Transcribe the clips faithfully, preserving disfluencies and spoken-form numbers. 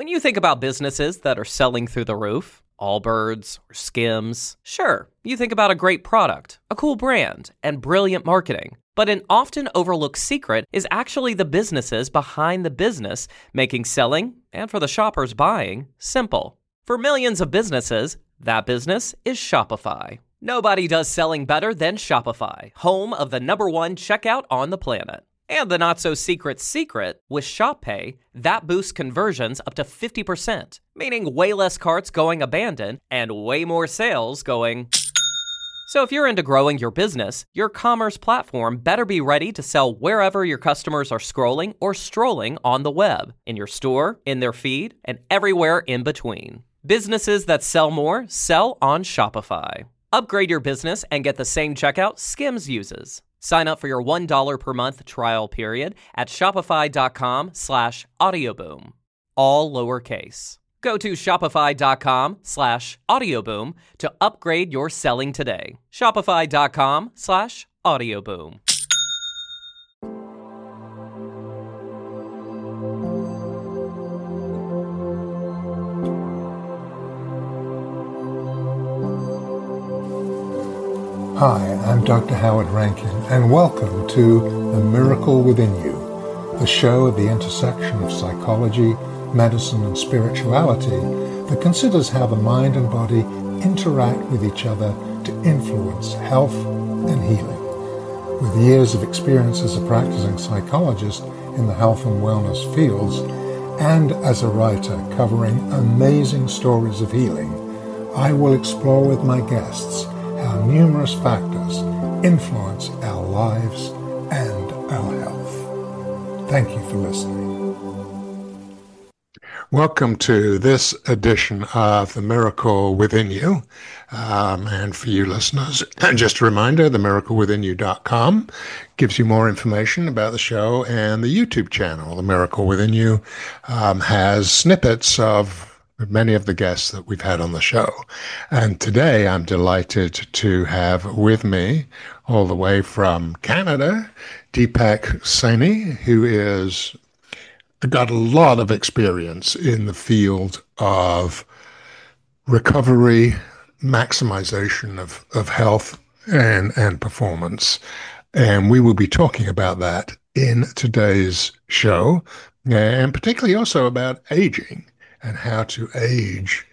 When you think about businesses that are selling through the roof, Allbirds or Skims, sure, you think about a great product, a cool brand, and brilliant marketing. But an often overlooked secret is actually the businesses behind the business, making selling, and for the shoppers buying, simple. For millions of businesses, that business is Shopify. Nobody does selling better than Shopify, home of the number one checkout on the planet. And the not-so-secret secret, with Shop Pay, that boosts conversions up to fifty percent, meaning way less carts going abandoned and way more sales going... So if you're into growing your business, your commerce platform better be ready to sell wherever your customers are scrolling or strolling on the web, in your store, in their feed, and everywhere in between. Businesses that sell more sell on Shopify. Upgrade your business and get the same checkout Skims uses. Sign up for your one dollar per month trial period at shopify.com slash audioboom. All lowercase. Go to shopify.com slash audioboom to upgrade your selling today. Shopify.com slash audioboom. Hi, I'm Doctor Howard Rankin, and welcome to The Miracle Within You, the show at the intersection of psychology, medicine, and spirituality that considers how the mind and body interact with each other to influence health and healing. With years of experience as a practicing psychologist in the health and wellness fields, and as a writer covering amazing stories of healing, I will explore with my guests how numerous factors influence our lives and our health. Thank you for listening. Welcome to this edition of The Miracle Within You. Um, and for you listeners, just a reminder, the miracle within you dot com gives you more information about the show, and the YouTube channel, The Miracle Within You, um, has snippets of many of the guests that we've had on the show. And today I'm delighted to have with me, all the way from Canada, Deepak Saini, who is got a lot of experience in the field of recovery, maximization of, of health and, and performance. And we will be talking about that in today's show, and particularly also about aging and how to age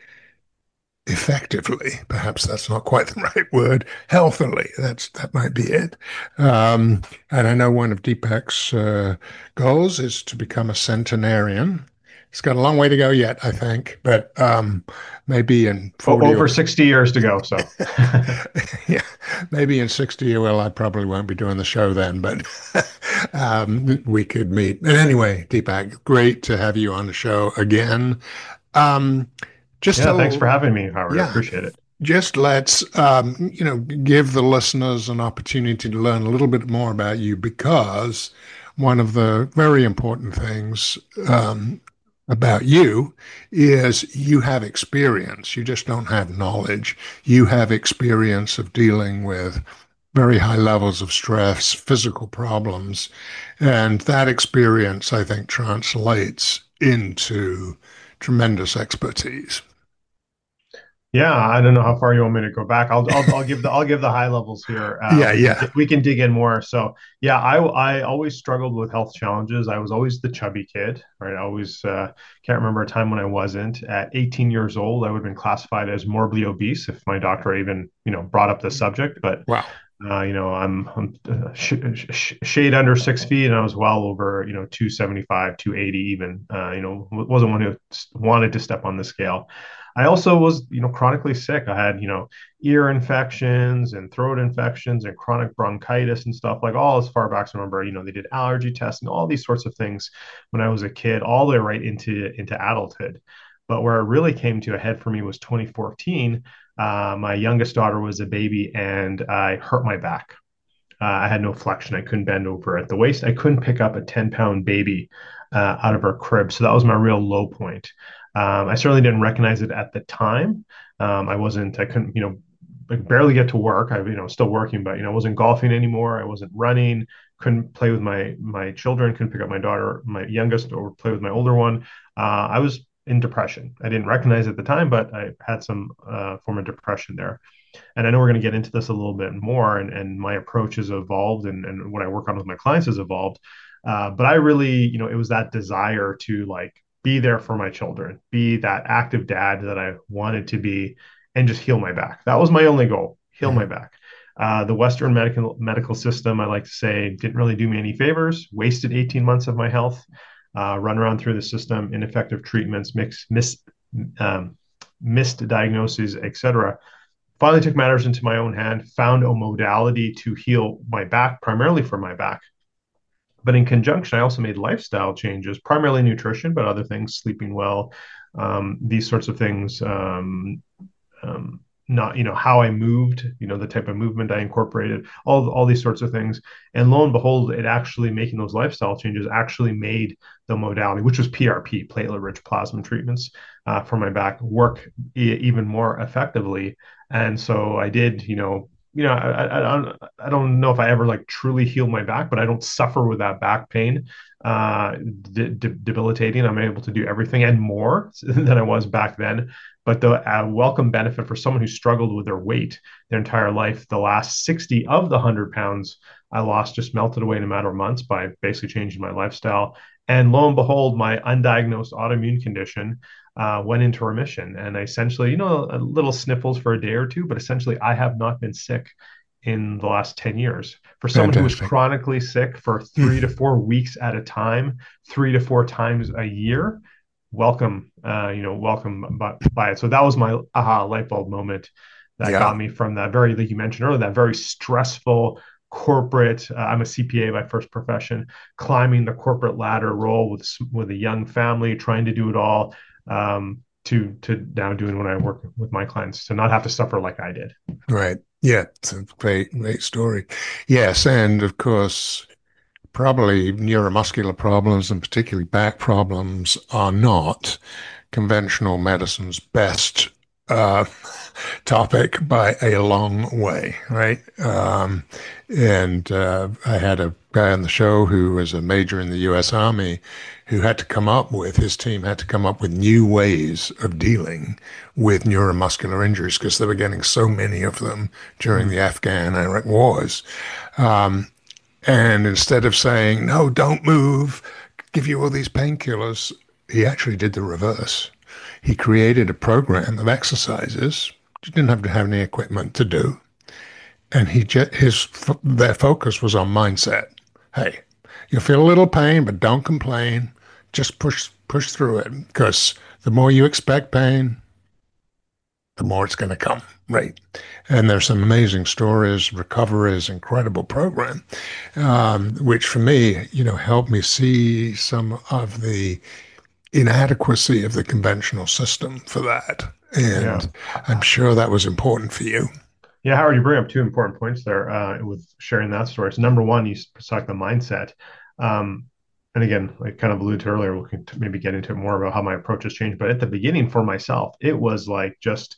effectively. Perhaps that's not quite the right word. Healthily, that's that might be it. Um, and I know one of Deepak's uh, goals is to become a centenarian. He's got a long way to go yet, I think, but um, maybe in forty over or... sixty years to go. So, yeah, maybe in sixty. Well, I probably won't be doing the show then, but um, we could meet. But anyway, Deepak, great to have you on the show again. Um, just yeah, a, thanks for having me, Howard. Yeah, I appreciate it. Just let's um, you know give the listeners an opportunity to learn a little bit more about you, because one of the very important things um, about you is you have experience. You just don't have knowledge. You have experience of dealing with very high levels of stress, physical problems, and that experience, I think, translates into tremendous expertise. Yeah, I don't know how far you want me to go back. I'll I'll, I'll give the I'll give the high levels here. Um, yeah, yeah. We can dig in more. So yeah, I I always struggled with health challenges. I was always the chubby kid, right? I always uh, can't remember a time when I wasn't. At eighteen years old, I would have been classified as morbidly obese if my doctor even you know brought up the subject. But wow. Uh, you know, I'm, I'm uh, sh- sh- shade under six feet, and I was well over, you know, two seventy-five, two eighty even. Uh, you know, wasn't one who wanted to step on the scale. I also was, you know, chronically sick. I had, you know, ear infections and throat infections and chronic bronchitis and stuff, like all as far back as I remember. You know, they did allergy tests and all these sorts of things when I was a kid, all the way right into into adulthood. But where it really came to a head for me was twenty fourteen. Uh, my youngest daughter was a baby, and I hurt my back. Uh, I had no flexion. I couldn't bend over at the waist. I couldn't pick up a ten pound baby uh, out of her crib. So that was my real low point. Um, I certainly didn't recognize it at the time. Um, I wasn't, I couldn't, you know, like barely get to work. I, you know, still working, but, you know, I wasn't golfing anymore. I wasn't running, couldn't play with my, my children, couldn't pick up my daughter, my youngest, or play with my older one. Uh, I was in depression. I didn't recognize it at the time, but I had some uh, form of depression there. And I know we're going to get into this a little bit more, and, and my approach has evolved, and, and what I work on with my clients has evolved. Uh, but I really, you know, it was that desire to like be there for my children, be that active dad that I wanted to be, and just heal my back. That was my only goal, heal my Mhm. back. Uh, the Western medical medical system, I like to say, didn't really do me any favors. Wasted eighteen months of my health. Uh, run around through the system, ineffective treatments, mix, mis, um, missed diagnoses, et cetera. Finally took matters into my own hand, found a modality to heal my back, primarily for my back. But in conjunction, I also made lifestyle changes, primarily nutrition, but other things, sleeping well, um, these sorts of things. Um, um, not, you know, how I moved, you know, the type of movement I incorporated, all all these sorts of things. And lo and behold, it actually making those lifestyle changes actually made the modality, which was P R P, platelet-rich plasma treatments, uh, for my back, work e- even more effectively. And so I did, you know, you know, I, I, don't, I don't know if I ever like truly healed my back, but I don't suffer with that back pain, uh, de- de- debilitating. I'm able to do everything and more than I was back then. But the uh, welcome benefit for someone who struggled with their weight their entire life, the last sixty of the one hundred pounds I lost just melted away in a matter of months by basically changing my lifestyle. And lo and behold, my undiagnosed autoimmune condition uh, went into remission. And I essentially, you know, a little sniffles for a day or two, but essentially, I have not been sick in the last ten years. For someone who was Fantastic. chronically sick for three to Mm. four weeks at a time, three to four times a year, welcome, uh, you know, welcome by, by it. So that was my aha light bulb moment that got Yeah. me from that very, like you mentioned earlier, that very stressful corporate. Uh, I'm a C P A by first profession, climbing the corporate ladder role with with a young family, trying to do it all. Um, to to now doing when I work with my clients to not have to suffer like I did. Right. Yeah. It's a great, great story. Yes. And of course, probably neuromuscular problems and particularly back problems are not conventional medicine's best uh, topic by a long way, right? Um, and uh, I had a guy on the show who was a major in the U S. Army who had to come up with, his team had to come up with new ways of dealing with neuromuscular injuries because they were getting so many of them during Mm. the Afghan Iraq wars. Um, and instead of saying, no, don't move, give you all these painkillers, he actually did the reverse. He created a program of exercises. You didn't have to have any equipment to do. And he just, his their focus was on mindset. Hey, you'll feel a little pain, but don't complain. Just push push through it because the more you expect pain, the more it's going to come, right? And there's some amazing stories. Recover is incredible program, um, which for me, you know, helped me see some of the inadequacy of the conventional system for that. Yeah. And I'm sure that was important for you. Yeah, Howard, you bring up two important points there uh, with sharing that story. So, number one, you talk the mindset. Um, and again, I kind of alluded to earlier, we can maybe get into it more about how my approach has changed. But at the beginning, for myself, it was like just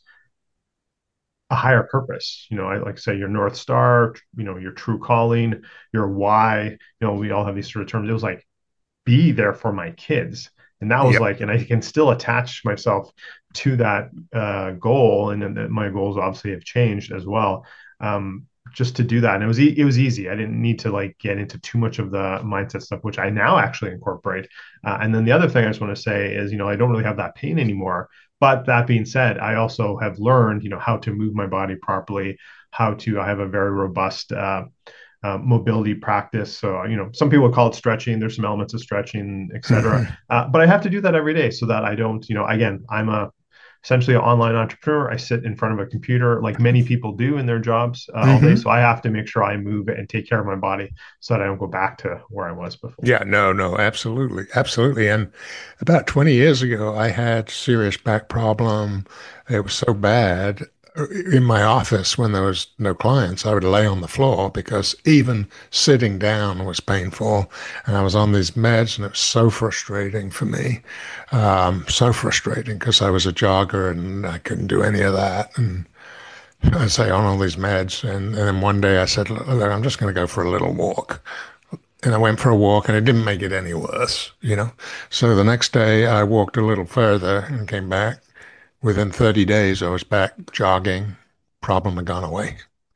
a higher purpose. You know, I like to say your North Star, you know, your true calling, your why. You know, we all have these sort of terms. It was like, be there for my kids. And that was Yep. like, and I can still attach myself to that uh, goal. And then my goals obviously have changed as well. Um, just to do that. And it was, e- it was easy. I didn't need to like get into too much of the mindset stuff, which I now actually incorporate. Uh, and then the other thing I just want to say is, you know, I don't really have that pain anymore. But that being said, I also have learned, you know, how to move my body properly, how to, I have a very robust, uh, uh, mobility practice. So, you know, some people call it stretching. There's some elements of stretching, et cetera. Mhm. Uh, but I have to do that every day so that I don't, you know, again, I'm a essentially an online entrepreneur. I sit in front of a computer like many people do in their jobs uh, all day. Mhm. So I have to make sure I move and take care of my body so that I don't go back to where I was before. Yeah, no, no, absolutely. Absolutely. And about twenty years ago, I had serious back problem. It was so bad uh, in my office when there was no clients, I would lay on the floor because even sitting down was painful. And I was on these meds and it was so frustrating for me. Um, so frustrating because I was a jogger and I couldn't do any of that. And I say on all these meds. And, and then one day I said, look, I'm just going to go for a little walk. and I went for a walk and it didn't make it any worse, you know. So the next day I walked a little further and came back. Within thirty days, I was back jogging. Problem had gone away.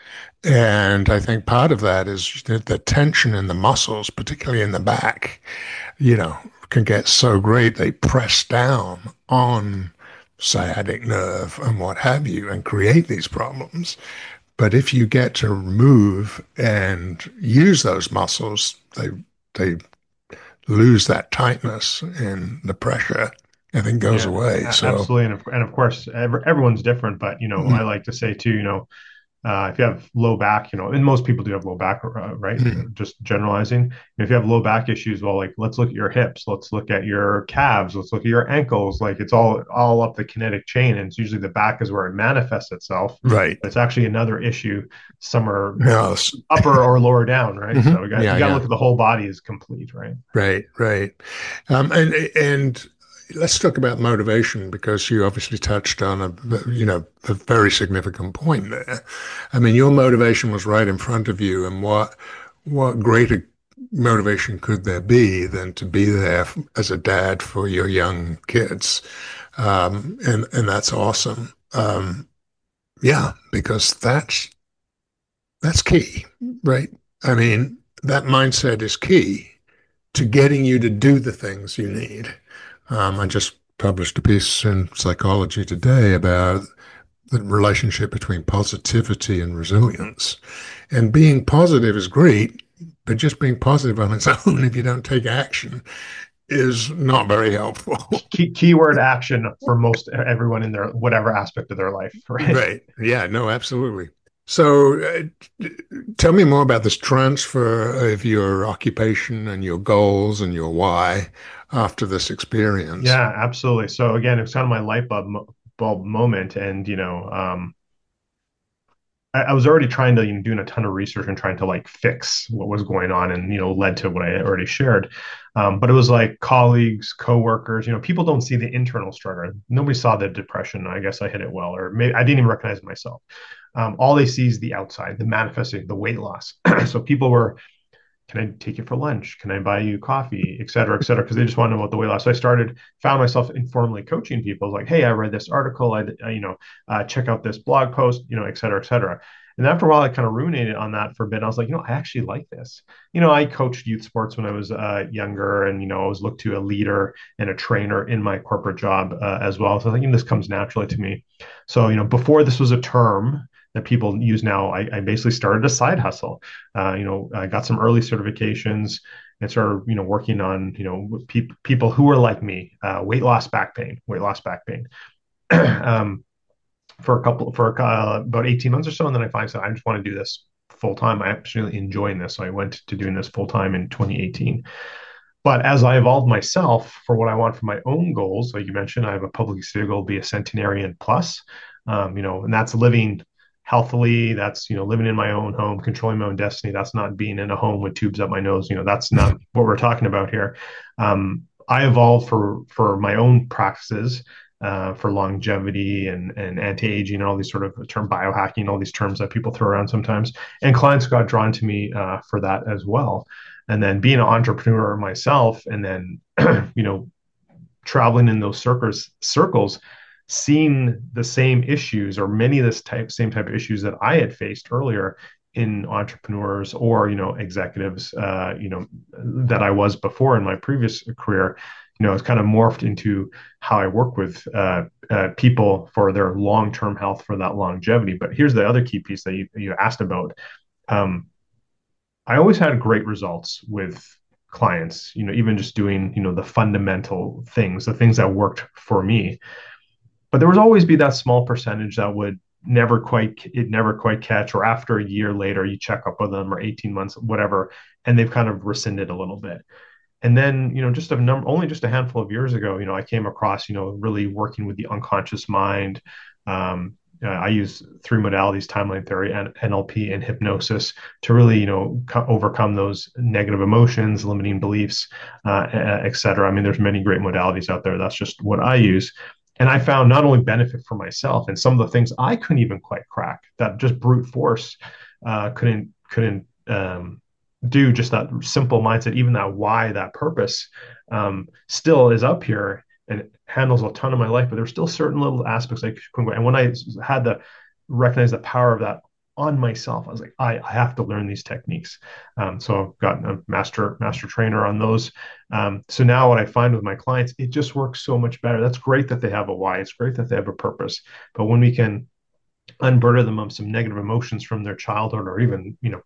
And I think part of that is the, the tension in the muscles, particularly in the back, you know, can get so great they press down on sciatic nerve and what have you and create these problems. But if you get to remove and use those muscles, they they lose that tightness and the pressure, I think, goes Yeah, away. a- So, absolutely. And of, and of course, every, everyone's different, but, you know, I mm, like to say too, you know, uh, if you have low back, you know, and most people do have low back, uh, right? mm, Just generalizing. And if you have low back issues, well, like let's look at your hips, let's look at your calves, let's look at your ankles. Like it's all all up the kinetic chain, and it's usually the back is where it manifests itself. right. But it's actually another issue, somewhere No, s- upper or lower down, right? So mhm, we got yeah, you got to yeah. look at the whole body as complete, right? Right, right. Um, and and let's talk about motivation because you obviously touched on a you know a very significant point there. I mean, your motivation was right in front of you, and what what greater motivation could there be than to be there f- as a dad for your young kids? Um, and and that's awesome. Um, yeah, because that's that's key, right? I mean, that mindset is key to getting you to do the things you need. Um, I just published a piece in Psychology Today about the relationship between positivity and resilience. And being positive is great, but just being positive on its own, if you don't take action, is not very helpful. Key, keyword action for most everyone in their whatever aspect of their life, right? Right. Yeah, no, absolutely. So uh, tell me more about this transfer of your occupation and your goals and your why after this experience. Yeah, absolutely. So again, it's kind of my light bulb mo- bulb moment, and you know, um, I, I was already trying to, you know, doing a ton of research and trying to like fix what was going on, and you know, led to what I already shared. Um, but it was like colleagues, coworkers, you know, people don't see the internal struggle. Nobody saw the depression. I guess I hit it well, or maybe I didn't even recognize it myself. Um, all they see is the outside, the manifesting, the weight loss. So people were, can I take you for lunch? Can I buy you coffee, et cetera, et cetera? Because they just want to know about the weight loss. So I started, found myself informally coaching people like, hey, I read this article. I, I you know, uh, check out this blog post, you know, et cetera, et cetera. And after a while, I kind of ruminated on that for a bit. I was like, you know, I actually like this. You know, I coached youth sports when I was uh, younger, and you know, I was looked to a leader and a trainer in my corporate job uh, as well. So I think you know, this comes naturally to me. So you know, before this was a term that people use now, I, I basically started a side hustle. Uh, you know, I got some early certifications and started, you know, working on, you know, pe- people who were like me, uh, weight loss, back pain, weight loss, back pain. um, for a couple, for uh, about eighteen months or so. And then I finally said, I just want to do this full time. I'm actually enjoying this. So I went to doing this full time in twenty eighteen. But as I evolved myself for what I want for my own goals, like you mentioned, I have a publicly stated goal to be a centenarian plus, um, you know, and that's living healthily. That's, you know, living in my own home, controlling my own destiny. That's not being in a home with tubes up my nose. You know, that's not what we're talking about here. Um, I evolved for for my own practices, uh, for longevity and and anti-aging and all these sort of term biohacking, all these terms that people throw around sometimes. And clients got drawn to me uh, for that as well. And then being an entrepreneur myself, and then you know, traveling in those circles circles, seeing the same issues or many of this type same type of issues that I had faced earlier in entrepreneurs or you know executives, uh, you know, that I was before in my previous career. You know, it's kind of morphed into how I work with uh, uh, people for their long-term health, for that longevity. But here's the other key piece that you, you asked about. Um, I always had great results with clients, you know, even just doing, you know, the fundamental things, the things that worked for me. But there would always be that small percentage that would never quite, it never quite catch, or after a year later, you check up with them, or eighteen months, whatever, and they've kind of rescinded a little bit. And then, you know, just a number, only just a handful of years ago, you know, I came across, you know, really working with the unconscious mind. Um, uh, I use three modalities: timeline theory, and N L P, and hypnosis, to really, you know, co- overcome those negative emotions, limiting beliefs, uh, et cetera. I mean, there's many great modalities out there. That's just what I use. And I found not only benefit for myself and some of the things I couldn't even quite crack, that just brute force uh, couldn't couldn't um, do, just that simple mindset, even that why, that purpose, um, still is up here and it handles a ton of my life. But there's still certain little aspects like, and when I had to recognize the power of that on myself, I was like, I, I have to learn these techniques. Um, so I've gotten a master master trainer on those. Um, so now what I find with my clients, it just works so much better. That's great that they have a why. It's great that they have a purpose. But when we can unburden them of some negative emotions from their childhood or even, you know,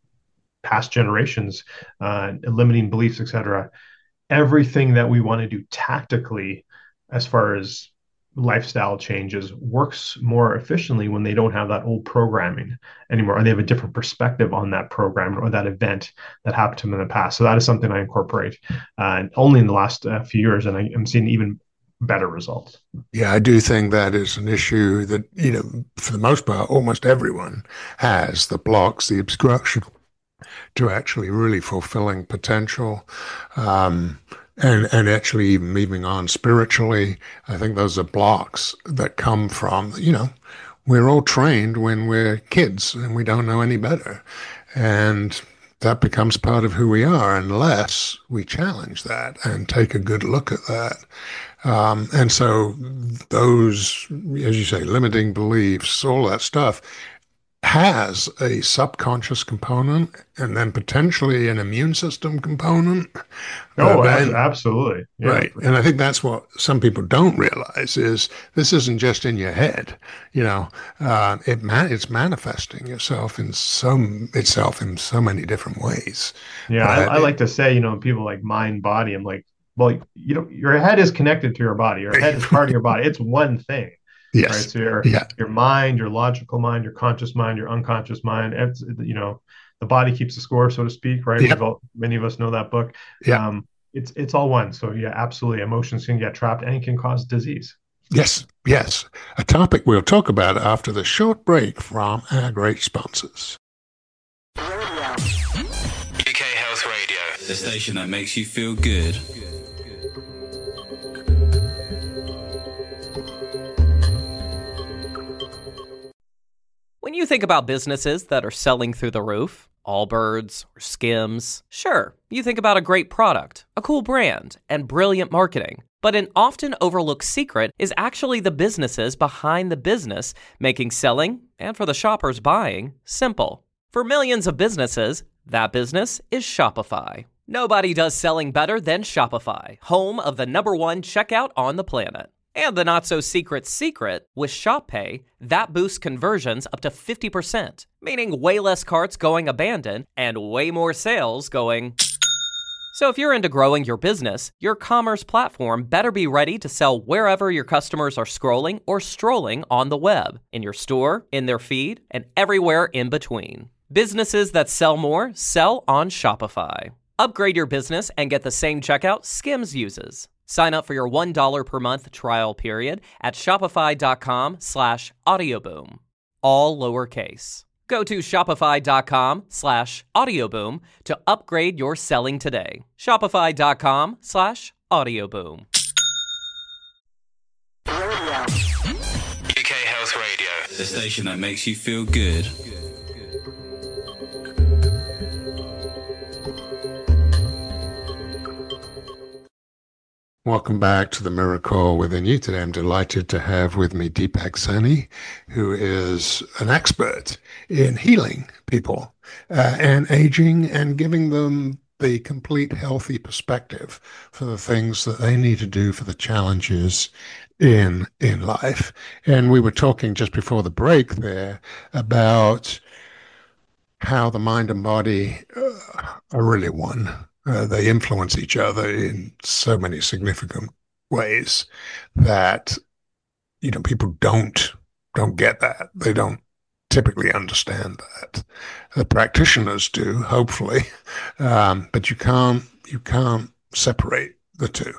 past generations, uh, limiting beliefs, et cetera, everything that we want to do tactically as far as lifestyle changes works more efficiently when they don't have that old programming anymore, or they have a different perspective on that program or that event that happened to them in the past. So that is something I incorporate uh, only in the last uh, few years, and I am seeing even better results. Yeah, I do think that is an issue that, you know, for the most part, almost everyone has, the blocks, the obstruction to actually really fulfilling potential. Um, and and actually even moving on spiritually, I think those are blocks that come from, you know, we're all trained when we're kids and we don't know any better. And that becomes part of who we are unless we challenge that and take a good look at that. Um, and so those, as you say, limiting beliefs, all that stuff has a subconscious component and then potentially an immune system component. Oh, then, absolutely. Yeah. Right. And I think that's what some people don't realize is this isn't just in your head. You know, uh, it man- it's manifesting yourself in some itself in so many different ways. Yeah, I, I like to say, you know, people like mind, body. I'm like, well, you know, your head is connected to your body. Your head is part of your body. It's one thing. Yes. Right. So your yeah. your mind, your logical mind, your conscious mind, your unconscious mind. It's, you know, the body keeps the score, so to speak. Right. Yep. All, many of us know that book. Yeah. Um, it's it's all one. So yeah, absolutely. Emotions can get trapped and can cause disease. Yes. Yes. A topic we'll talk about after the short break from our great sponsors. U K Health Radio, the station that makes you feel good. When you think about businesses that are selling through the roof, Allbirds or Skims, sure, you think about a great product, a cool brand, and brilliant marketing. But an often overlooked secret is actually the businesses behind the business, making selling, and for the shoppers buying, simple. For millions of businesses, that business is Shopify. Nobody does selling better than Shopify, home of the number one checkout on the planet. And the not-so-secret secret, with ShopPay, that boosts conversions up to fifty percent, meaning way less carts going abandoned and way more sales going... So if you're into growing your business, your commerce platform better be ready to sell wherever your customers are scrolling or strolling on the web, in your store, in their feed, and everywhere in between. Businesses that sell more sell on Shopify. Upgrade your business and get the same checkout Skims uses. Sign up for your one dollar per month trial period at shopify.com slash audioboom. All lowercase. Go to shopify.com slash audioboom to upgrade your selling today. Shopify.com slash audioboom. U K Health Radio, the station that makes you feel good. Welcome back to the Miracle Within You. Today I'm delighted to have with me Deepak Saini, who is an expert in healing people uh, and aging and giving them the complete healthy perspective for the things that they need to do for the challenges in in life. And we were talking just before the break there about how the mind and body uh, are really one. Uh, they influence each other in so many significant ways that, you know, people don't don't get that. They don't typically understand that. The practitioners do, hopefully, um, but you can't you can't separate the two.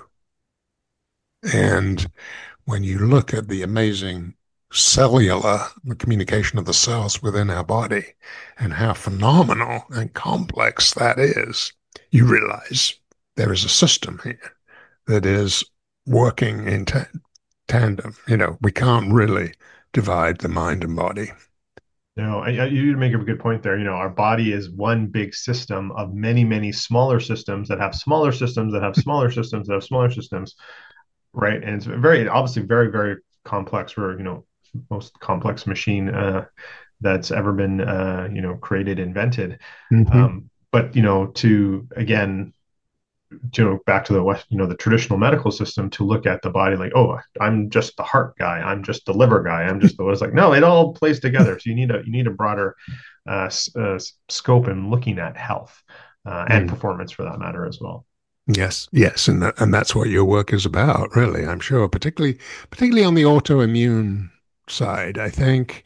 And when you look at the amazing cellular, the communication of the cells within our body, and how phenomenal and complex that is, you realize there is a system here that is working in ta- tandem. You know, we can't really divide the mind and body. No, I, I, you make a good point there. You know, our body is one big system of many, many smaller systems that have smaller systems that have smaller systems that have smaller systems, right? And it's very, obviously, very, very complex. We're, you know, most complex machine uh, that's ever been, uh, you know, created, invented. Hmm. Um, but you know, to again, you know, back to the West, you know, the traditional medical system to look at the body like, oh, I'm just the heart guy, I'm just the liver guy, I'm just the. It's like, no, it all plays together. So you need a you need a broader uh, uh, scope in looking at health uh, and Mm. performance for that matter as well. Yes, yes, and that, and that's what your work is about, really. I'm sure, particularly particularly on the autoimmune side. I think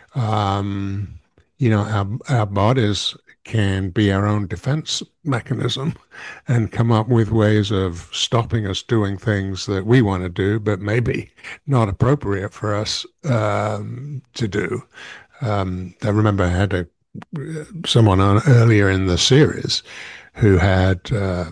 um, you know our our bodies can be our own defense mechanism and come up with ways of stopping us doing things that we want to do, but maybe not appropriate for us um, to do. Um, I remember I had a someone on earlier in the series who had uh,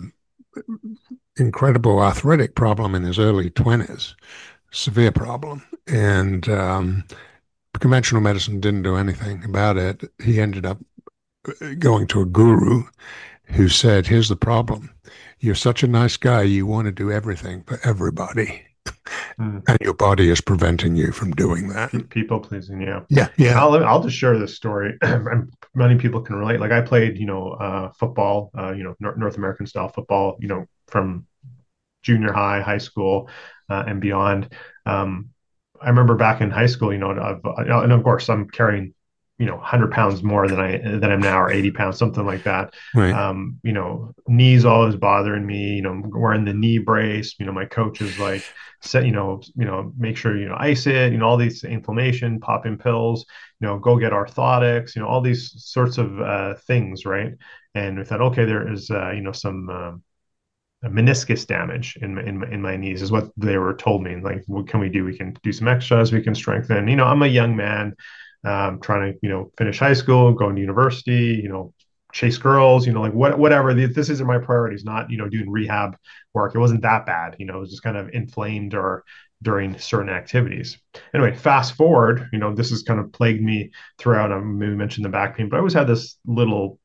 incredible arthritic problem in his early twenties, severe problem. And um, conventional medicine didn't do anything about it. He ended up going to a guru who said, here's the problem. You're such a nice guy. You want to do everything for everybody. Mm. And your body is preventing you from doing that. People pleasing, yeah. Yeah, yeah. I'll I'll just share this story. Many people can relate. Like I played, you know, uh, football, uh, you know, North, North American style football, you know, from junior high, high school, uh, and beyond. Um, I remember back in high school, you know, I've, and of course I'm carrying, you know, one hundred pounds more than I than I'm now, or eighty pounds, something like that. Right. Um, you know, knees always bothering me. You know, wearing the knee brace. You know, my coach is like, set, you know, you know, make sure you know ice it. You know, all these inflammation, popping pills. You know, go get orthotics. You know, all these sorts of uh, things, right? And we thought, okay, there is, uh, you know, some. Um, meniscus damage in my, in my, in my knees is what they were told me. Like, what can we do? We can do some exercise. We can strengthen. You know, I'm a young man, um, trying to you know finish high school, going to university. You know, chase girls. You know, like what whatever. This isn't my priorities. Not you know doing rehab work. It wasn't that bad. You know, it was just kind of inflamed or during certain activities. Anyway, fast forward. You know, this has kind of plagued me throughout. I maybe mentioned the back pain, but I always had this little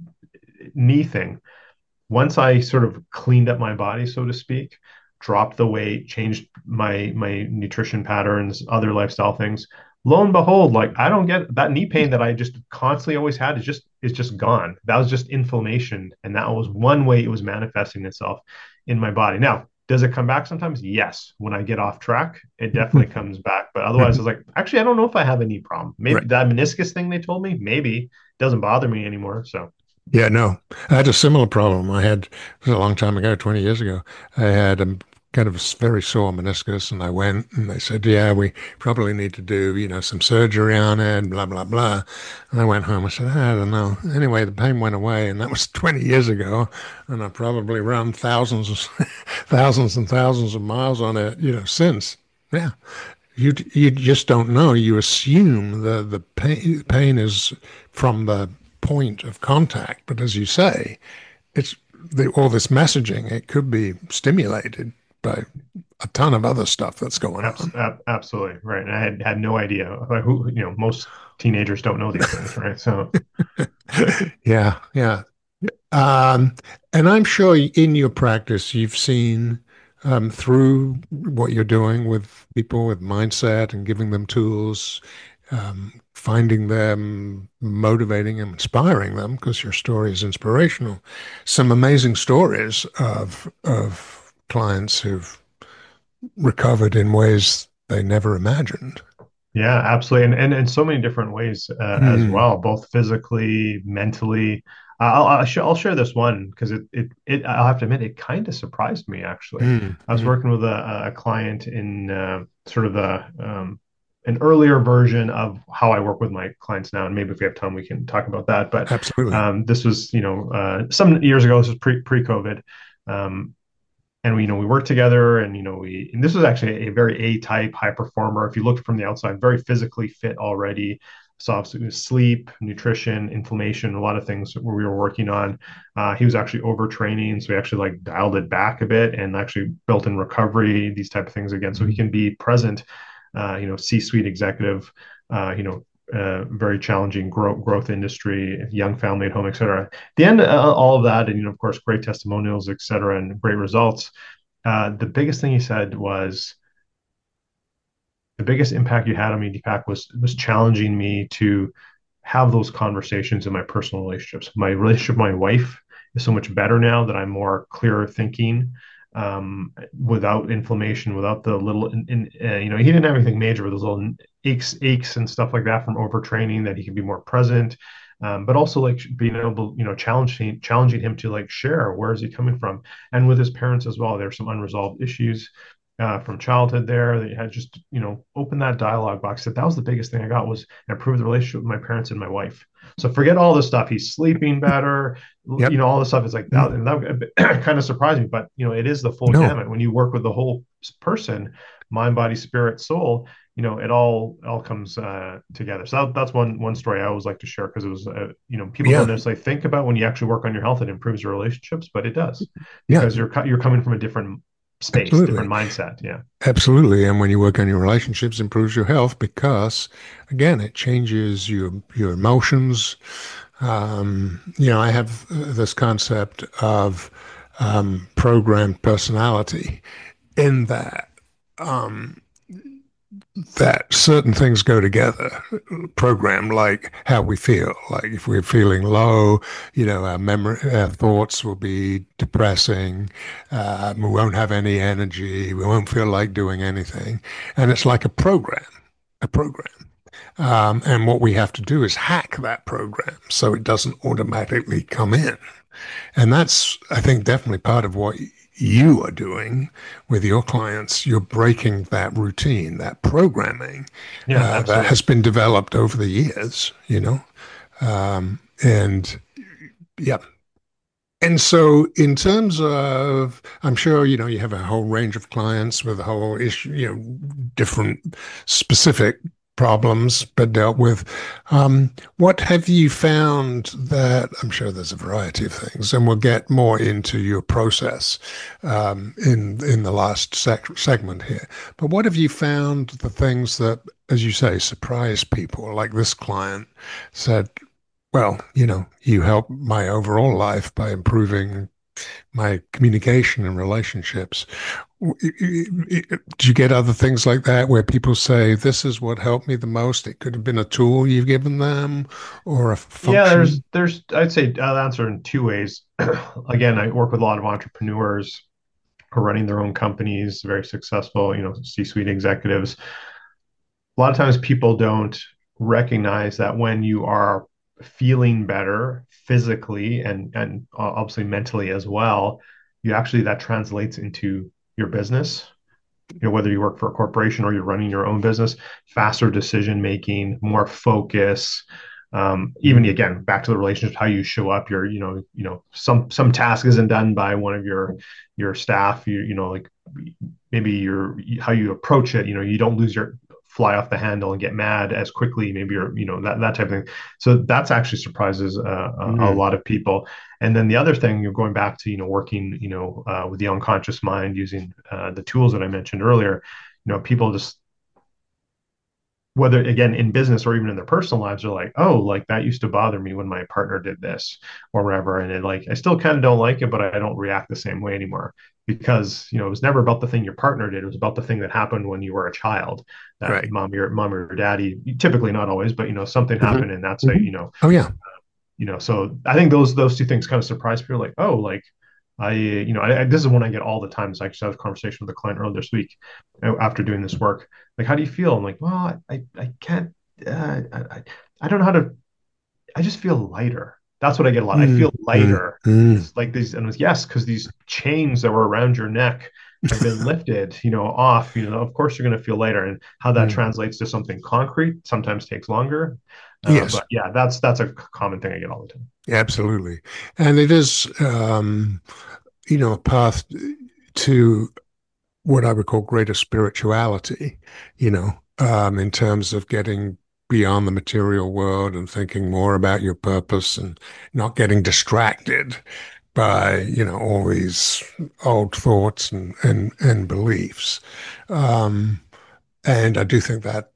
knee thing once I sort of cleaned up my body, so to speak, dropped the weight, changed my my nutrition patterns, other lifestyle things, lo and behold, like I don't get that knee pain that I just constantly always had is just is just gone. That was just inflammation, and that was one way it was manifesting itself in my body. Now, does it come back sometimes? Yes. When I get off track, it definitely comes back. But otherwise, I was like, actually, I don't know if I have a knee problem. Maybe Right. that meniscus thing they told me, maybe it doesn't bother me anymore. So Yeah, no, I had a similar problem. I had, it was a long time ago, twenty years ago. I had a kind of a very sore meniscus, and I went and they said, yeah, we probably need to do, you know, some surgery on it, blah, blah, blah. And I went home. I said, I don't know. Anyway, the pain went away, and that was twenty years ago. And I've probably run thousands, thousands and thousands of miles on it, you know, since. Yeah. You you just don't know. You assume the the pain pain is from the point of contact, but as you say, it's the, all this messaging. It could be stimulated by a ton of other stuff that's going Abs- on. ab- absolutely right. And I had had no idea. Like who, you know, most teenagers don't know these things, right? So Yeah, yeah. Um, and I'm sure in your practice, you've seen um, through what you're doing with people with mindset and giving them tools, um, finding them, motivating them, inspiring them, because your story is inspirational. Some amazing stories of of clients who've recovered in ways they never imagined. yeah, absolutely, and and in so many different ways uh, as Mm, well, both physically, mentally. Uh, I'll I'll, sh- I'll share this one because it, it it I'll have to admit it kind of surprised me actually. mm, I was mm. working with a, a client in uh, sort of a um, an earlier version of how I work with my clients now, and maybe if we have time, we can talk about that. But Absolutely. um, this was, you know, uh, some years ago. This was pre pre COVID, um, and we, you know, we worked together, and you know, we. And this was actually a very A type high performer. If you looked from the outside, very physically fit already. So obviously, sleep, nutrition, inflammation, a lot of things where we were working on. Uh, he was actually overtraining, so we actually like dialed it back a bit and actually built in recovery, these type of things again, so he can be present uh, you know, C-suite executive, uh, you know, uh, very challenging growth growth industry, young family at home, et cetera. At the end, uh, all of that, and you know, of course, great testimonials, et cetera, and great results. Uh, the biggest thing he said was the biggest impact you had on me, Deepak, was was challenging me to have those conversations in my personal relationships. My relationship with my wife is so much better now that I'm more clearer thinking, um, without inflammation, without the little, in, in, uh, you know, he didn't have anything major, but those little aches, aches and stuff like that from overtraining, that he can be more present. Um, but also like being able, you know, challenging challenging him to like share where is he coming from, and with his parents as well. There's some unresolved issues uh, from childhood there. That had just, you know, open that dialogue box. That that was the biggest thing I got, was improve the relationship with my parents and my wife. So forget all this stuff. He's sleeping better, Yep. you know, all this stuff is like that, and that kind of surprised me. But you know, it is the full No. gamut when you work with the whole person, mind, body, spirit, soul. You know, it all all comes uh, together. So that, that's one one story I always like to share, because it was, uh, you know, people Yeah. don't necessarily think about when you actually work on your health, it improves your relationships, but it does, Yeah. because you're you're coming from a different space, Absolutely. different mindset. Yeah. Absolutely. And when you work on your relationships, improves your health, because again, it changes your your emotions. Um, you know, I have this concept of um, programmed personality, in that um, that certain things go together. Program, like how we feel. Like if we're feeling low, you know, our memory, our thoughts will be depressing. Uh, we won't have any energy. We won't feel like doing anything. And it's like a program, a program. Um, and what we have to do is hack that program so it doesn't automatically come in. And that's, I think, definitely part of what you are doing with your clients. You're breaking that routine, that programming Yeah, uh, that has been developed over the years, you know? Um, and yeah. And so in terms of, I'm sure, you know, you have a whole range of clients with a whole issue, you know, different specific problems, but dealt with. Um, what have you found that, I'm sure there's a variety of things, and we'll get more into your process um, in in the last sec- segment here. But what have you found the things that, as you say, surprise people? Like this client said, well, you know, you help my overall life by improving my communication and relationships. Do you get other things like that where people say, this is what helped me the most? It could have been a tool you've given them or a Yeah, there's function. there's I'd say I'll answer in two ways. Again, I work with a lot of entrepreneurs who are running their own companies, very successful, you know, C-suite executives. A lot of times people don't recognize that when you are feeling better physically and and obviously mentally as well, you actually, that translates into your business. You know, whether you work for a corporation or you're running your own business, faster decision making, more focus. Um, even again, back to the relationship, how you show up. Your, you know, you know, some some task isn't done by one of your your staff. You you know, like maybe your how you approach it. You know, you don't lose your fly off the handle and get mad as quickly. Maybe you're, you know, that that type of thing. So that's actually surprises uh, a, a Mm. lot of people. And then the other thing, you're going back to, you know, working, you know, uh, with the unconscious mind using uh, the tools that I mentioned earlier. You know, people just, whether again in business or even in their personal lives, are like, oh, like that used to bother me when my partner did this or whatever, and it, like, I still kind of don't like it, but I don't react the same way anymore, because you know it was never about the thing your partner did. It was about the thing that happened when you were a child, that Right. mom or mom or daddy, typically not always, but you know something Mhm. happened, and that's a, you know Oh, yeah. you know so I think those those two things kind of surprise people, like, oh, like I, you know, I, I, this is one I get all the time. So I actually had a conversation with a client earlier this week uh, after doing this work. Like, how do you feel? I'm like, well, I, I can't, uh, I, I don't know how to, I just feel lighter. That's what I get a lot. I Mm, feel mm, lighter. mm. It's like these, and it was, yes, because these chains that were around your neck have been lifted, you know, off, you know, of course you're going to feel lighter, and how that Mm. translates to something concrete sometimes takes longer. Uh, Yes, but yeah, that's, that's a common thing I get all the time. absolutely. And it is, um, you know, a path to what I would call greater spirituality, you know, um, in terms of getting beyond the material world and thinking more about your purpose and not getting distracted by, you know, all these old thoughts and and, and beliefs. Um, and I do think that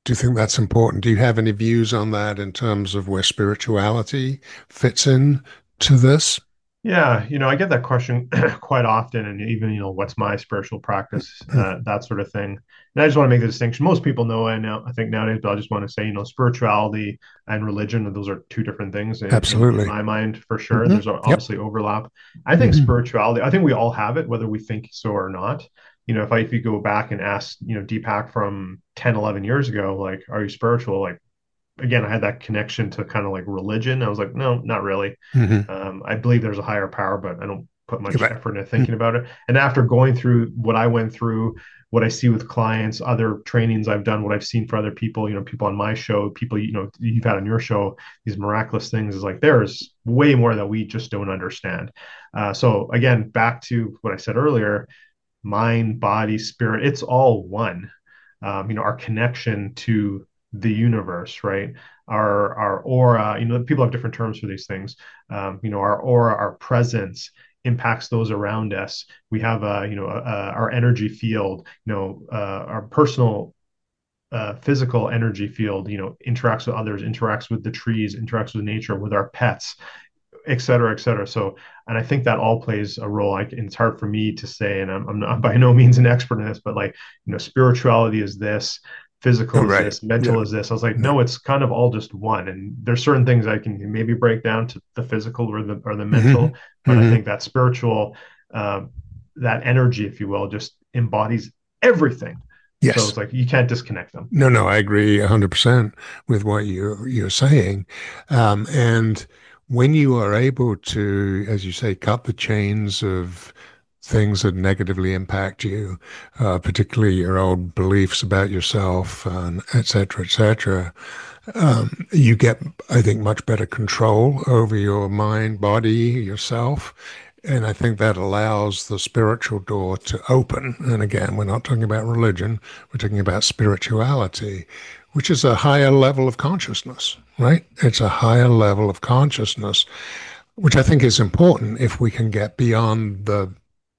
do you think that's important? Do you have any views on that in terms of where spirituality fits in to this? Yeah, you know, I get that question quite often, and even, you know, what's my spiritual practice, uh, that sort of thing. And I just want to make the distinction. Most people know I know, I think nowadays, but I just want to say, you know, spirituality and religion, those are two different things in, in, in Absolutely. my mind, for sure. Hmm. There's Yep. obviously overlap. I think Hmm. spirituality, I think we all have it, whether we think so or not. You know, if I if you go back and ask, you know, Deepak from ten, eleven years ago, like, are you spiritual? Like, again, I had that connection to kind of like religion. I was like, no, not really. Hmm. Um, I believe there's a higher power, but I don't put You're much right. effort into thinking about it. And after going through what I went through, what I see with clients, other trainings I've done, what I've seen for other people, you know, people on my show, people, you know, you've had on your show, these miraculous things, is like there's way more that we just don't understand. Uh, so again, back to what I said earlier, mind, body, spirit, it's all one. Um, you know, our connection to the universe, right? Our our aura, you know, people have different terms for these things. Um, you know, our aura, our presence impacts those around us. We have a, you know, a, a, our energy field, you know, uh, our personal uh, physical energy field, you know, interacts with others, interacts with the trees, interacts with nature, with our pets, et cetera, et cetera. So, and I think that all plays a role. I, it's hard for me to say, and I'm, I'm not by no means an expert in this, but like, you know, spirituality is this, You're physical is right. this, mental Yeah. is this. I was like, No. no, it's kind of all just one. And there's certain things I can maybe break down to the physical or the or the Hmm. mental, but I Hmm. think that spiritual, um, that energy, if you will, just embodies everything. So Yes. it's like you can't disconnect them. No, no, I agree one hundred percent with what you're you're saying. Um, and when you are able to, as you say, cut the chains of things that negatively impact you, uh, particularly your old beliefs about yourself, and et cetera, et cetera, um, you get, I think, much better control over your mind, body, yourself. And I think that allows the spiritual door to open. And again, we're not talking about religion, we're talking about spirituality, which is a higher level of consciousness, right? It's a higher level of consciousness, which I think is important if we can get beyond the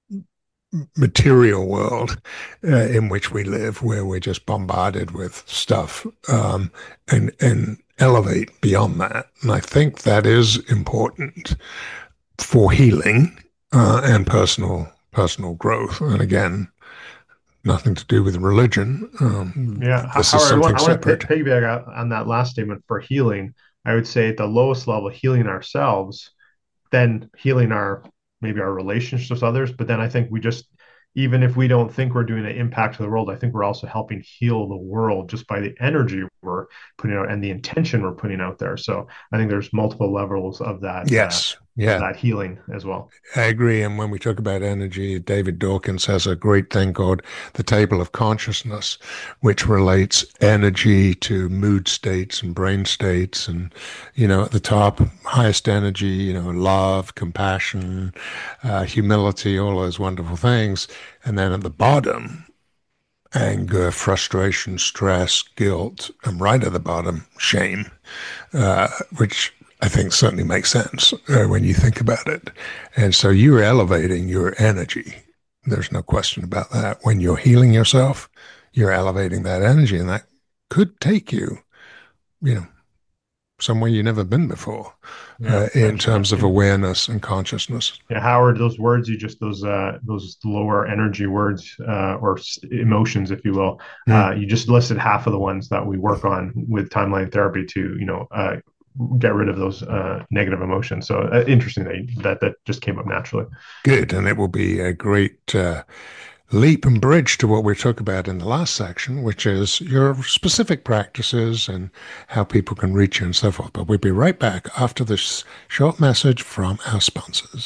material world uh, in which we live, where we're just bombarded with stuff, um, and and elevate beyond that. And I think that is important for healing uh, and personal personal growth. And again, nothing to do with religion. Um, Yeah, this is Howard, I want something I want to separate. piggyback on that last statement for healing. I would say at the lowest level, healing ourselves, then healing our maybe our relationships with others. But then I think we just, even if we don't think we're doing an impact to the world, I think we're also helping heal the world just by the energy we're putting out and the intention we're putting out there. So I think there's multiple levels of that uh, Yes, of yeah, that healing as well. I agree. And when we talk about energy, David Dawkins has a great thing called the table of consciousness, which relates energy to mood states and brain states. And, you know, at the top, highest energy, you know, love, compassion, uh, humility, all those wonderful things. And then at the bottom, anger, frustration, stress, guilt, and right at the bottom, shame, uh, which I think certainly makes sense uh, when you think about it. And so you're elevating your energy. There's no question about that. When you're healing yourself, you're elevating that energy, and that could take you, you know, somewhere you've never been before Yeah, uh, in and, terms of and awareness and consciousness. yeah, Howard, those words you just those uh, those lower energy words uh, or emotions, if you will, Mm. uh, you just listed half of the ones that we work on with timeline therapy to you know uh, get rid of those uh, negative emotions. So uh, interesting that, you, that that just came up naturally. Good, and it will be a great uh, leap and bridge to what we talked about in the last section, which is your specific practices and how people can reach you and so forth. But we'll be right back after this short message from our sponsors.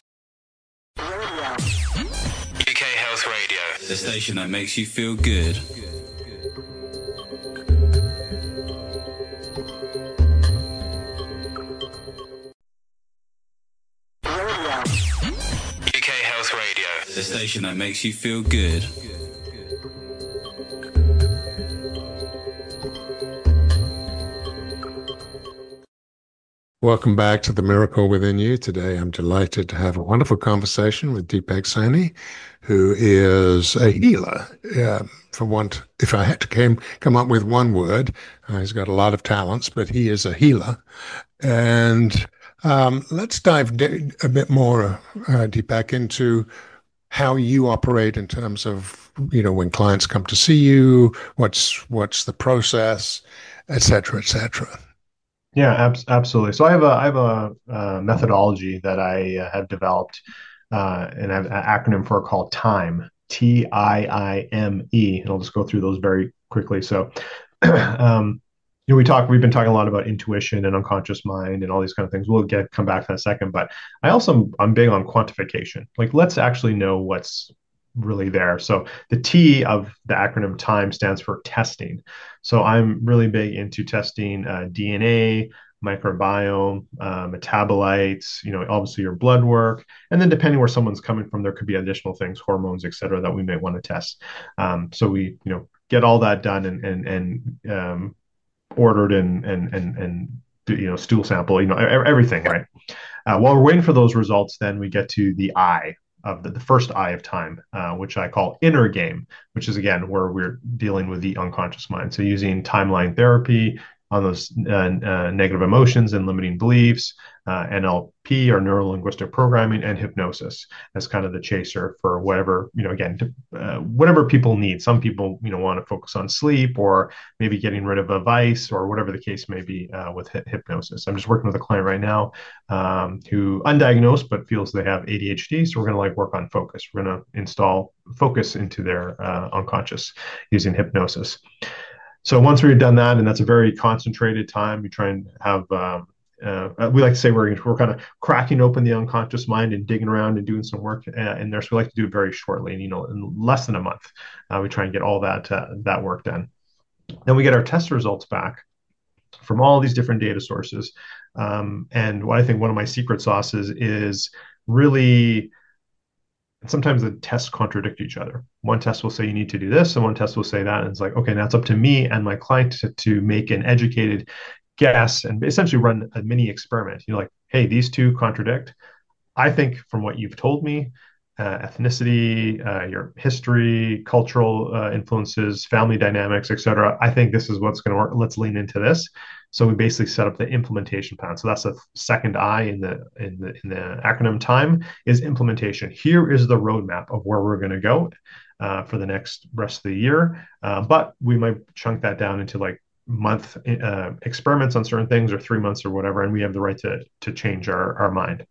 U K Health Radio, the station that makes you feel good. U K Health Radio, the station that makes you feel good. Welcome back to The Miracle Within You. Today, I'm delighted to have a wonderful conversation with Deepak Saini, who is a healer. Uh, for one, if I had to came, come up with one word, uh, he's got a lot of talents, but he is a healer. And um, let's dive d- a bit more, uh, Deepak, into how you operate in terms of, you know, when clients come to see you, what's what's the process, et cetera, et cetera. Yeah, ab- absolutely. So I have a I have a, uh methodology that I uh, have developed, uh, and I have an acronym for it called TIME, T I I M E, and I'll just go through those very quickly. So, um, you know, we talk we've been talking a lot about intuition and unconscious mind and all these kind of things. We'll get come back to that in a second, but I also I'm big on quantification. Like, let's actually know what's really there. So the T of the acronym TIME stands for testing. So I'm really big into testing uh, D N A, microbiome, uh, metabolites, you know, obviously your blood work. And then depending where someone's coming from, there could be additional things, hormones, et cetera, that we may want to test. Um, so we, you know, get all that done and, and, and um, ordered and, and, and, and, you know, stool sample, you know, everything, right? Uh, while we're waiting for those results, then we get to the I of the, the first I of time, uh, which I call inner game, which is again where we're dealing with the unconscious mind. So using timeline therapy on those uh, uh, negative emotions and limiting beliefs, uh, N L P or neuro linguistic programming, and hypnosis as kind of the chaser for whatever, you know, again, uh, whatever people need. Some people, you know, want to focus on sleep or maybe getting rid of a vice or whatever the case may be uh, with hy- hypnosis. I'm just working with a client right now um, who undiagnosed but feels they have A D H D. So we're going to like work on focus. We're going to install focus into their uh, unconscious using hypnosis. So once we've done that, and that's a very concentrated time, we try and have, um, uh, we like to say we're, we're kind of cracking open the unconscious mind and digging around and doing some work uh, in there. So we like to do it very shortly, and, you know, in less than a month, uh, we try and get all that, uh, that work done. Then we get our test results back from all these different data sources. Um, and what I think one of my secret sauces is really, and sometimes the tests contradict each other. One test will say you need to do this, and one test will say that. And it's like, okay, now it's up to me and my client to, to make an educated guess and essentially run a mini experiment. You're like, hey, these two contradict. I think from what you've told me, uh, ethnicity, uh, your history, cultural uh, influences, family dynamics, et cetera. I think this is what's going to work. Let's lean into this. So we basically set up the implementation plan. So that's the second I in the in the in the acronym TIME is implementation. Here is the roadmap of where we're going to go uh, for the next rest of the year. Uh, but we might chunk that down into like month uh, experiments on certain things or three months or whatever, and we have the right to to change our our mind.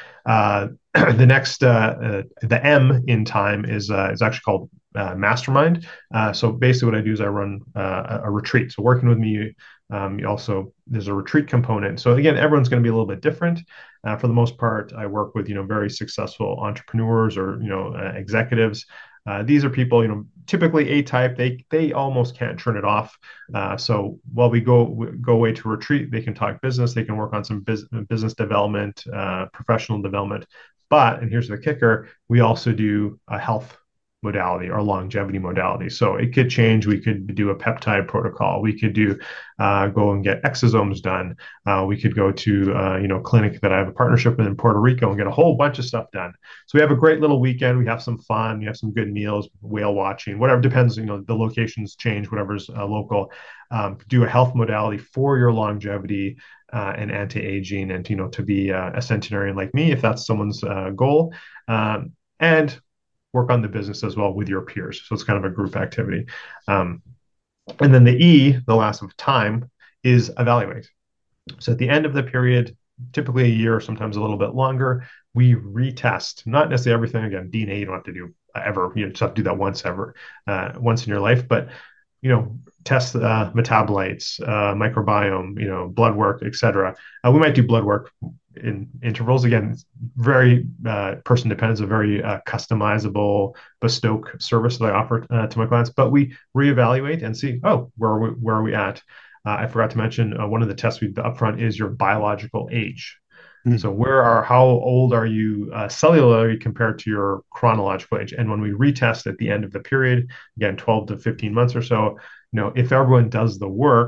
Uh, the next, uh, uh, the M in TIME is uh, is actually called uh, Mastermind. Uh, so basically, what I do is I run uh, a retreat. So working with me, um, you also there's a retreat component. So again, everyone's going to be a little bit different. Uh, for the most part, I work with you know very successful entrepreneurs or you know uh, executives. Uh, these are people, you know, typically A-type. They they almost can't turn it off. Uh, so while we go we go away to retreat, they can talk business. They can work on some business business development, uh, professional development. But and here's the kicker: we also do a health modality or longevity modality. So it could change. We could do a peptide protocol. We could do uh, go and get exosomes done. Uh, we could go to uh, you know clinic that I have a partnership with in Puerto Rico and get a whole bunch of stuff done. So we have a great little weekend. We have some fun. We have some good meals, whale watching, whatever depends. You know the locations change, whatever's uh, local. Um, do a health modality for your longevity. Uh, and anti-aging, and you know, to be uh, a centenarian like me, if that's someone's uh, goal, um, and work on the business as well with your peers. So it's kind of a group activity. Um, and then the E, the last of time, is evaluate. So at the end of the period, typically a year, sometimes a little bit longer, we retest. Not necessarily everything. Again, D N A you don't have to do ever. You just have to do that once ever, uh, once in your life, but you know, test uh, metabolites, uh, microbiome, you know, blood work, et cetera. Uh, we might do blood work in intervals. Again, it's very uh, person dependent, a very uh, customizable, bespoke service that I offer uh, to my clients. But we reevaluate and see, oh, where are we, where are we at? Uh, I forgot to mention uh, one of the tests we up front is your biological age. Mm. So where are, how old are you uh, cellularly compared to your chronological age? And when we retest at the end of the period, again, twelve to fifteen months or so, you know, if everyone does the work,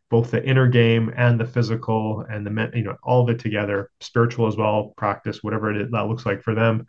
both the inner game and the physical and the men, you know, all of it together, spiritual as well, practice, whatever it is, that looks like for them,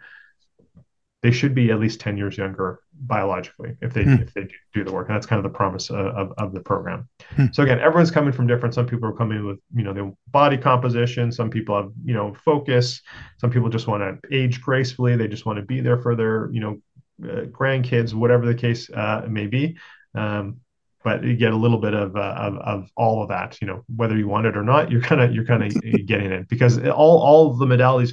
they should be at least ten years younger biologically if they Hmm. if they do the work. And that's kind of the promise of, of, of the program. Hmm. So again, everyone's coming from different. Some people are coming with, you know, their body composition. Some people have, you know, focus. Some people just want to age gracefully. They just want to be there for their, you know, uh, grandkids, whatever the case uh, may be. Um, but you get a little bit of, uh, of of all of that, you know, whether you want it or not, you're kind of you're kind of getting it because all all of the modalities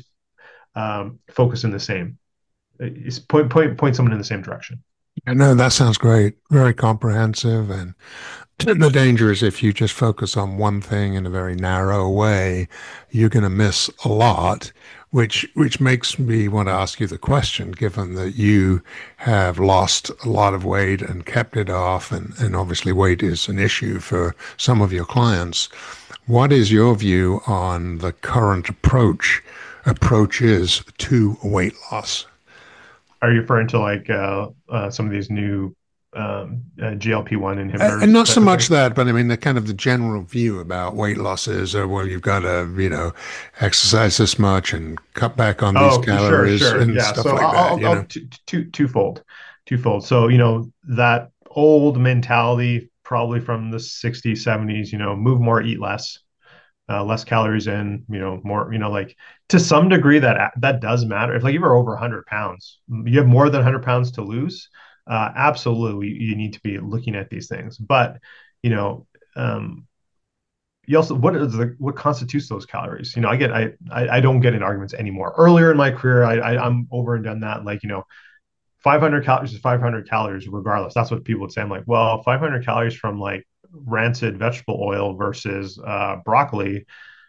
um, focus in the same. It's point point point someone in the same direction. I know that sounds great, very comprehensive. And the danger is if you just focus on one thing in a very narrow way, you're going to miss a lot, which which makes me want to ask you the question, given that you have lost a lot of weight and kept it off, and, and obviously weight is an issue for some of your clients. What is your view on the current approach approaches to weight loss? Are you referring to like uh, uh, some of these new um, uh, G L P one Uh, And inhibitors not so type of much thing? that, but I mean, the kind of the general view about weight loss is, uh, well, you've got to, you know, exercise this much and cut back on these Oh, sure, calories sure, and yeah. stuff So like that, I'll, you I'll know? two, two, twofold, twofold. So you know that old mentality, probably from the sixties, seventies. You know, move more, eat less, uh, less calories in. You know, more. You know, like to some degree that that does matter. If like you're over one hundred pounds, you have more than one hundred pounds to lose. Uh, absolutely, you need to be looking at these things. But you know, um, you also what is the what constitutes those calories? You know, I get I I, I don't get in arguments anymore. Earlier in my career, I, I I'm over and done that. Like you know, five hundred calories is five hundred calories regardless. That's what people would say. I'm like, well, five hundred calories from like rancid vegetable oil versus uh, broccoli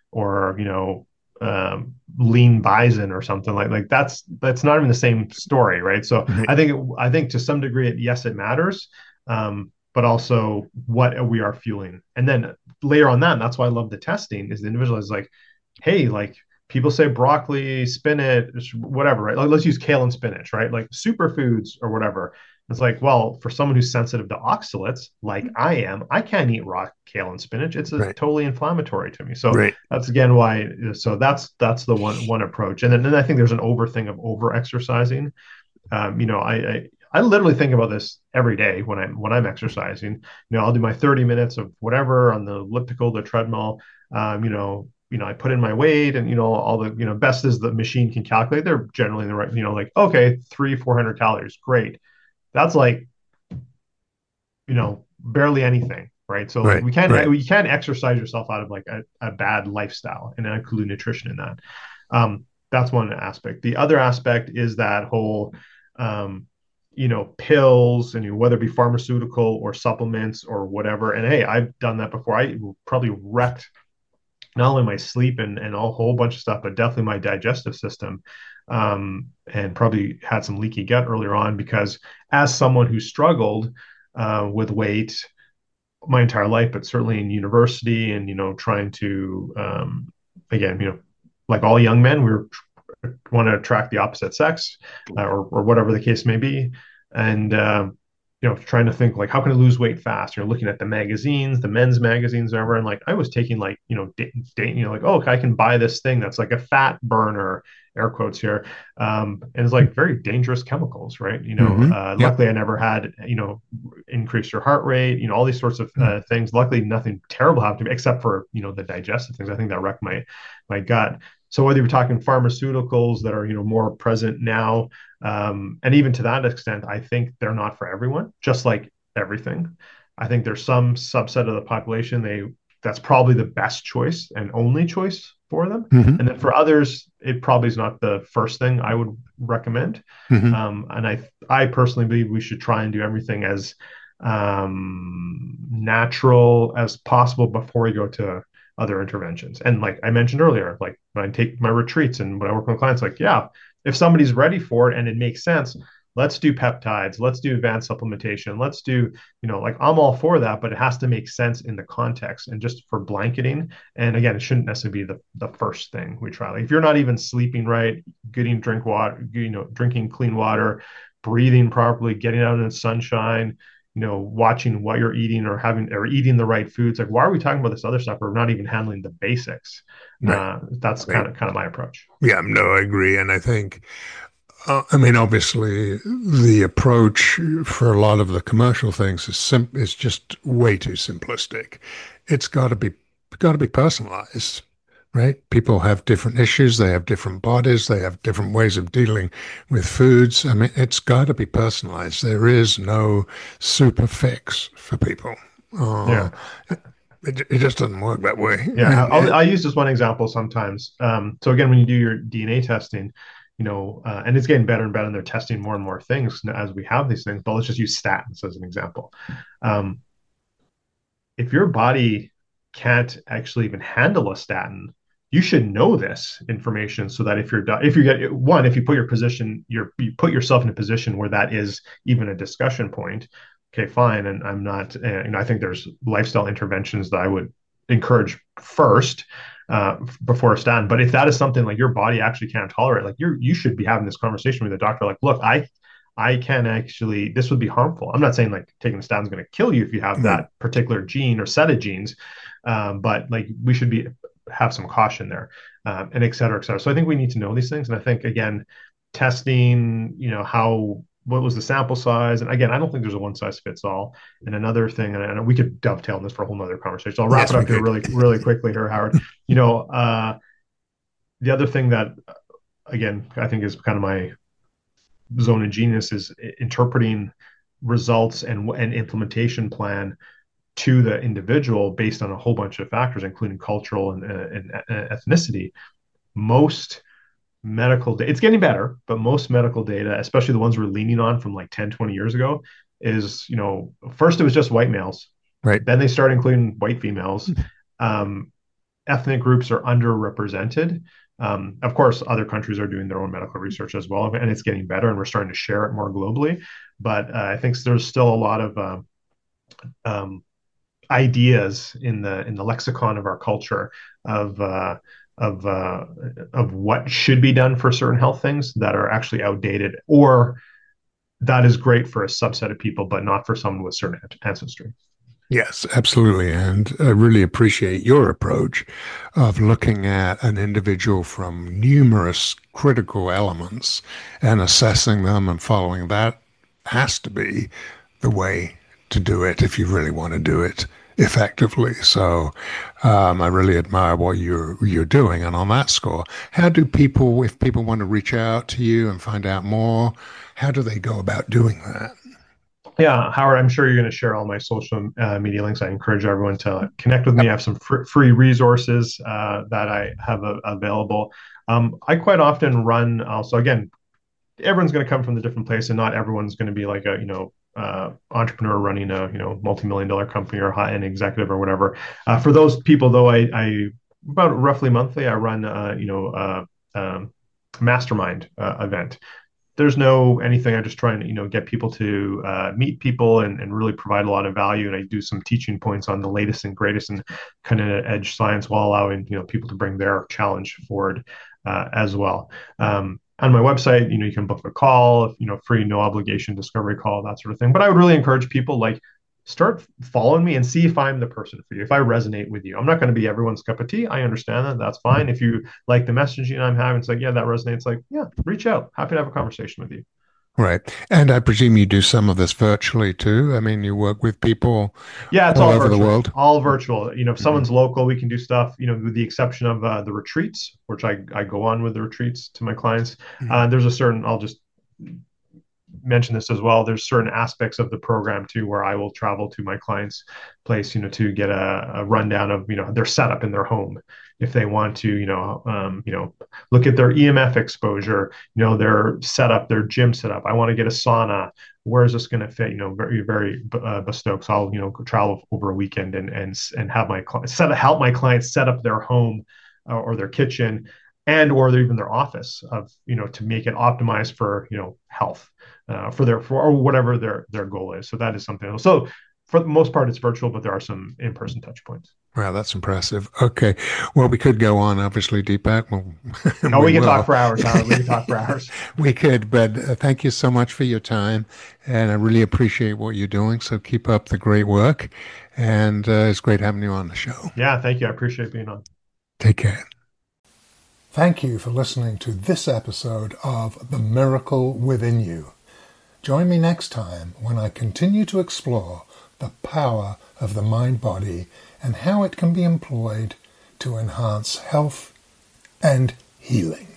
or you know um, lean bison or something like like that's that's not even the same story, right? So Right. I think I think to some degree, yes, it matters, um, but also what we are fueling, and then layer on that. And that's why I love the testing. Is the individual is like, hey, like people say broccoli, spinach, whatever, right? Like let's use kale and spinach, right? Like superfoods or whatever. It's like, well, for someone who's sensitive to oxalates, like I am, I can't eat raw kale and spinach. It's a, Right. totally inflammatory to me. So Right. that's again why. So that's that's the one one approach. And then, then I think there's an over thing of over exercising. Um, you know, I, I I literally think about this every day when I'm when I'm exercising. You know, I'll do my thirty minutes of whatever on the elliptical, the treadmill. Um, you know, you know, I put in my weight and you know all the you know best as the machine can calculate. They're generally in the right. You know, like okay, three four hundred calories, great. That's like you know barely anything, right? So like Right. we can't Right. we can't exercise yourself out of like a, a bad lifestyle, and I include nutrition in that. Um, that's one aspect. The other aspect is that whole um, you know pills and you know, whether it be pharmaceutical or supplements or whatever. And hey, I've done that before. I probably wrecked not only my sleep and, and a whole bunch of stuff, but definitely my digestive system. Um, and probably had some leaky gut earlier on because as someone who struggled uh, with weight my entire life, but certainly in university and, you know, trying to, um, again, you know, like all young men, we were want to attract the opposite sex uh, or, or whatever the case may be. And, um, you know, trying to think like, how can I lose weight fast? You're looking at the magazines, the men's magazines, ever, and like I was taking like, you know, date, date, you know, like, oh, I can buy this thing that's like a fat burner, air quotes here, um, and it's like very dangerous chemicals, right? You know, Mm-hmm. uh, Yep. luckily I never had, you know, increase your heart rate, you know, all these sorts of uh, things. Luckily, nothing terrible happened to me except for you know the digestive things. I think that wrecked my my gut. So whether you're talking pharmaceuticals that are you know more present now, um, and even to that extent, I think they're not for everyone. Just like everything, I think there's some subset of the population they that's probably the best choice and only choice for them. Mm-hmm. And then for others, it probably is not the first thing I would recommend. Mm-hmm. Um, and I I personally believe we should try and do everything as um, natural as possible before we go to other interventions. And like I mentioned earlier, like when I take my retreats and when I work with clients, like, yeah, if somebody's ready for it and it makes sense, let's do peptides, let's do advanced supplementation, let's do, you know, like I'm all for that, but it has to make sense in the context and just for blanketing. And again, it shouldn't necessarily be the, the first thing we try. Like if you're not even sleeping right, getting drink water, you know, drinking clean water, breathing properly, getting out in the sunshine, you know, watching what you're eating or having or eating the right foods. Like, why are we talking about this other stuff? We're not even handling the basics. Right. Uh, that's Right. kind of kind of my approach. Yeah, no, I agree. And I think, uh, I mean, obviously, the approach for a lot of the commercial things is sim is just way too simplistic. It's got to be got to be personalized, right? People have different issues, they have different bodies, they have different ways of dealing with foods. I mean, it's got to be personalized. There is no super fix for people. Uh, Yeah. it, it just doesn't work that way. Yeah, And, I'll, and I'll use this one example sometimes. Um, so again, when you do your D N A testing, you know, uh, and it's getting better and better, and they're testing more and more things as we have these things. But let's just use statins as an example. Um, if your body can't actually even handle a statin, you should know this information so that if you're if you get one, if you put your position, you're, you put yourself in a position where that is even a discussion point. Okay, fine. And I'm not, uh, you know, I think there's lifestyle interventions that I would encourage first uh, before a statin. But if that is something like your body actually can't tolerate, like you you should be having this conversation with the doctor. Like, look, I I can actually, this would be harmful. I'm not saying like taking a statin is going to kill you if you have mm, that particular gene or set of genes, um, but like we should be have some caution there, um, and et cetera, et cetera. So I think we need to know these things. And I think again, testing, you know, how what was the sample size? And again, I don't think there's a one size fits all. And another thing, and, and we could dovetail on this for a whole nother conversation. So I'll wrap yes, it we up here could. really, really quickly here, Howard. You know, uh, the other thing that, again, I think is kind of my zone of genius is interpreting results and an implementation plan to the individual based on a whole bunch of factors, including cultural and, and, and ethnicity. Most medical data, it's getting better, but most medical data, especially the ones we're leaning on from like ten, twenty years ago, is, you know, first it was just white males. Right. Then they started including white females. Um, ethnic groups are underrepresented. Um, of course, other countries are doing their own medical research as well, and it's getting better, and we're starting to share it more globally. But uh, I think there's still a lot of um, um, ideas in the in the lexicon of our culture of uh, of uh, of what should be done for certain health things that are actually outdated, or that is great for a subset of people, but not for someone with certain ancestry. Yes, absolutely. And I really appreciate your approach of looking at an individual from numerous critical elements and assessing them, and following that has to be the way to do it if you really want to do it effectively. So um, I really admire what you're you're doing. And on that score, how do people, if people want to reach out to you and find out more, how do they go about doing that? Yeah, Howard, I'm sure you're going to share all my social uh, media links. I encourage everyone to connect with me. I have some fr- free resources uh, that I have uh, available. Um, I quite often run also, again, everyone's going to come from the different place, and not everyone's going to be like a, you know, uh, entrepreneur running a, you know, multi-million dollar company or high-end executive or whatever. Uh, for those people, though, I, I about roughly monthly, I run, uh, you know, uh, um, mastermind uh, event. There's no anything. I just try and, you know, get people to uh, meet people and, and really provide a lot of value. And I do some teaching points on the latest and greatest and kind of edge science, while allowing, you know, people to bring their challenge forward uh, as well. Um, on my website, you know, you can book a call, you know, free, no obligation discovery call, that sort of thing. But I would really encourage people, like, start following me and see if I'm the person for you, if I resonate with you. I'm not going to be everyone's cup of tea. I understand that. That's fine. If you like the messaging I'm having, it's like, yeah, that resonates. Like, yeah, reach out. Happy to have a conversation with you. Right. And I presume you do some of this virtually too. I mean, you work with people Yeah, it's all all over the virtual. world. All virtual. You know, if Hmm. someone's local, we can do stuff, you know, with the exception of uh, the retreats, which I, I go on with the retreats to my clients. Uh, there's a certain, I'll just mention this as well. There's certain aspects of the program too where I will travel to my client's place, you know, to get a, a rundown of, you know, their setup in their home. If they want to, you know, um, you know, look at their E M F exposure, you know, their setup, their gym setup. I want to get a sauna. Where is this going to fit? You know, very, very uh, bespoke. So I'll, you know, travel over a weekend and and and have my client set help my clients set up their home uh, or their kitchen, and or even their office, of, you know, to make it optimized for, you know, health, uh, for their for or whatever their their goal is. So that is something else. So for the most part, it's virtual, but there are some in-person touch points. Wow, that's impressive. Okay. Well, we could go on, obviously, Deepak. Well, no, we, we can will. talk for hours, Howard. We can talk for hours. We could, but uh, thank you so much for your time. And I really appreciate what you're doing. So keep up the great work. And uh, it's great having you on the show. Yeah, thank you. I appreciate being on. Take care. Thank you for listening to this episode of The Miracle Within You. Join me next time when I continue to explore the power of the mind-body and how it can be employed to enhance health and healing.